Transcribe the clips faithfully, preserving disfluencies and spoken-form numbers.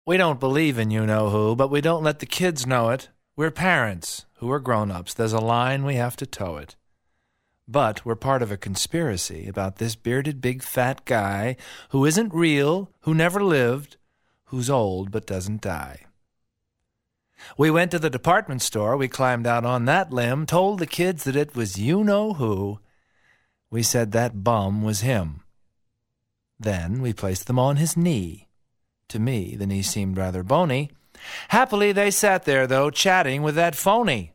We don't believe in you-know-who, but we don't let the kids know it. We're parents who are grown-ups. There's a line, we have to toe it. But we're part of a conspiracy about this bearded big fat guy who isn't real, who never lived, who's old but doesn't die. We went to the department store, we climbed out on that limb, told the kids that it was you-know-who. We said that bum was him. Then we placed them on his knee. To me, the knee seemed rather bony. Happily they sat there, though, chatting with that phony.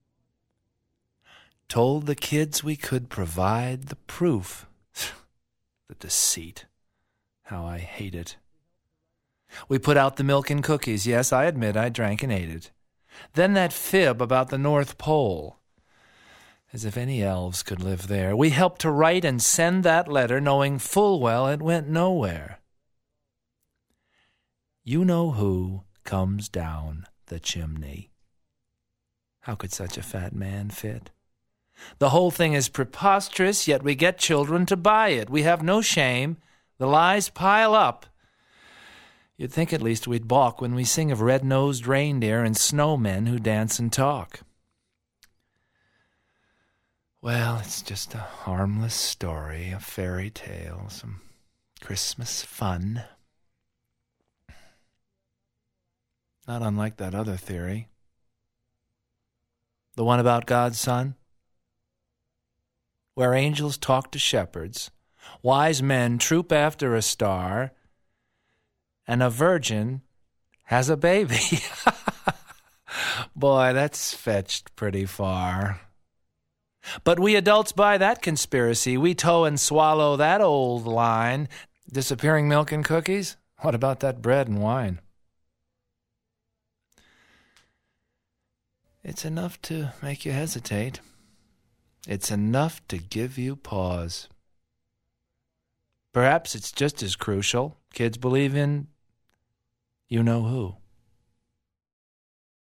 Told the kids we could provide the proof. The deceit. How I hate it. We put out the milk and cookies. Yes, I admit I drank and ate it. Then that fib about the North Pole. As if any elves could live there. We helped to write and send that letter, knowing full well it went nowhere. You-know-who comes down the chimney. How could such a fat man fit? The whole thing is preposterous, yet we get children to buy it. We have no shame. The lies pile up. You'd think at least we'd balk when we sing of red-nosed reindeer and snowmen who dance and talk. Well, it's just a harmless story, a fairy tale, some Christmas fun. Not unlike that other theory. The one about God's Son? Where angels talk to shepherds, wise men troop after a star, and a virgin has a baby. Boy, that's fetched pretty far. But we adults buy that conspiracy. We toe and swallow that old line. Disappearing milk and cookies? What about that bread and wine? It's enough to make you hesitate. It's enough to give you pause. Perhaps it's just as crucial. Kids believe in you-know-who.